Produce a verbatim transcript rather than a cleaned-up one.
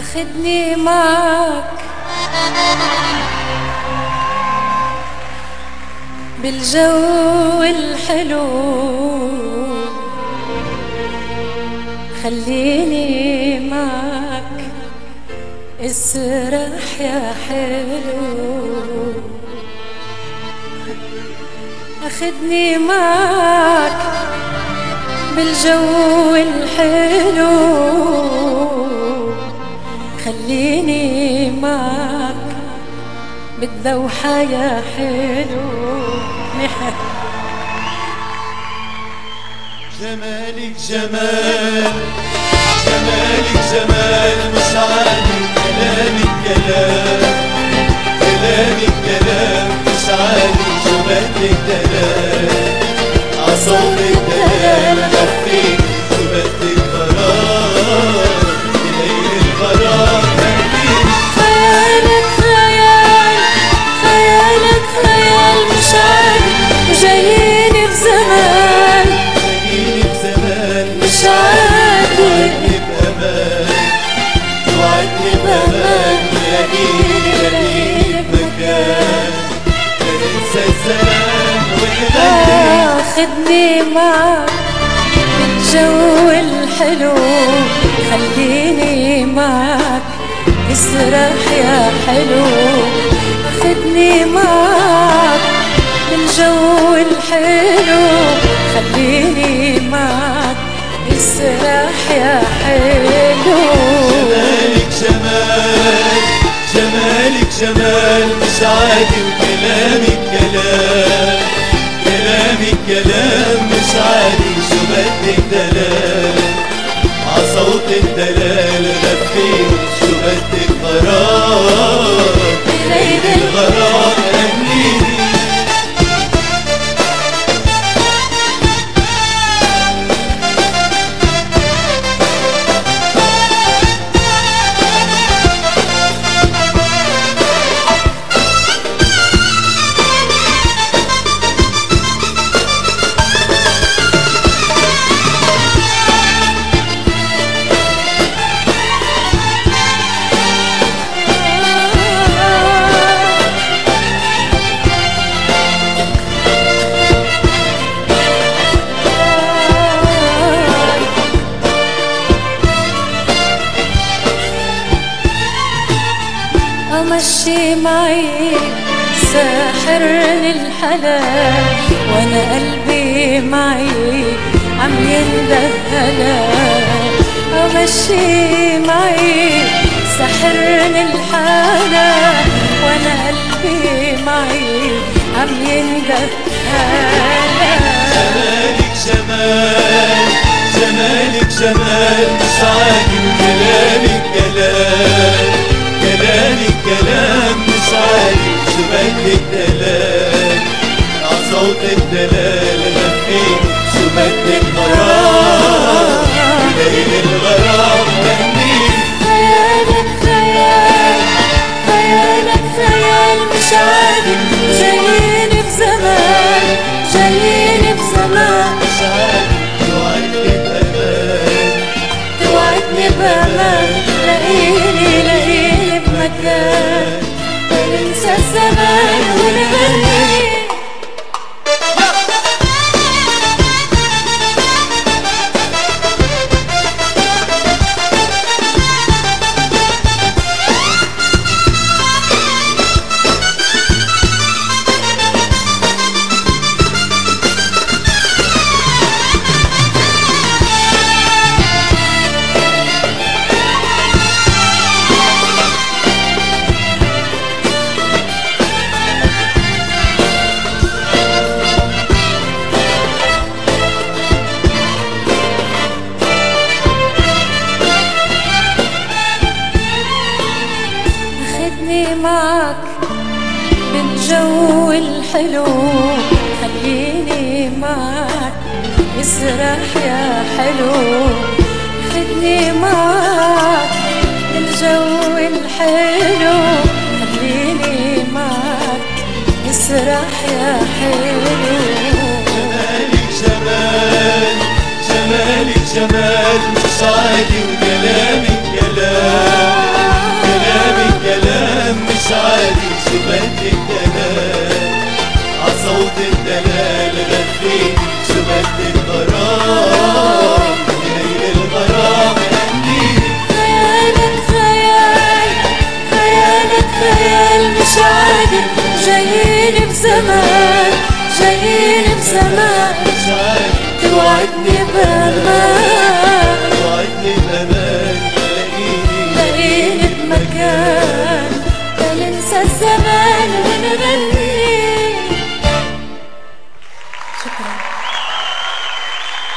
خدني معك بالجو الحلو، خليني معك اسرح يا حلو. أخدني معك بالجو الحلو، خليني معك بالذوحة يا حلو. جمالك جمال جمالك جمال مش عادي، كلامك كلام كلامك كلام مش عادي، جمالك دلال عصوتك دلال غفيت جمالك قرار ليل الغرام هديك. خيالك خيال خيالك خيال مش عادي، وجاييني بزمان جاييني بزمان مش عادي، توعدني بأمان ولاقيني لاقيني بمكان لا ننسى الزمان ونغني. خدني معك بالجو الحلو، خليني معك اسرح يا حلو. خدني معك بالجو الحلو، خليني معك اسرح يا حلو. جمالك جمال جمالك جمال مش عادي، وكلامك كلام كلامك كلام مش عادي، جمالك دلال عصوت الدلال غفيت جمالك قرار ليل الغرام هنيني. مشي معي ساحر للحلال، وانا قلبي معي عم يندهلا. مشي معي ساحر للحلال، وانا قلبي معي عم يندهلا. جمالك جمال جمالك جمال مش عادي، وكلامك كلام كلامك كلام مش عادي، جمالك دلال عصوت الدلال غفيت جمالك مرار ليل الغرام هنيك. خيالك خيال خيالك خيال مش عادي، جاييني بزمان جاييني بزمان مش عادي، توعدني بأمان توعدني بأمان، لاقيني لاقيني بمكان لا ننسى الزمان ونغني. خدني معك بالجو الحلو، خليني معك اسرح يا حلو. خدني معك بالجو الحلو، خليني معك اسرح يا حلو. جمالك جمال جمالك جمال مش عادي، وكلامك كلام جايين بزمان جايين بزمان توعدني بأمان توعدني بأمان تلاقيني تلاقيني بمكان لا ننسى الزمان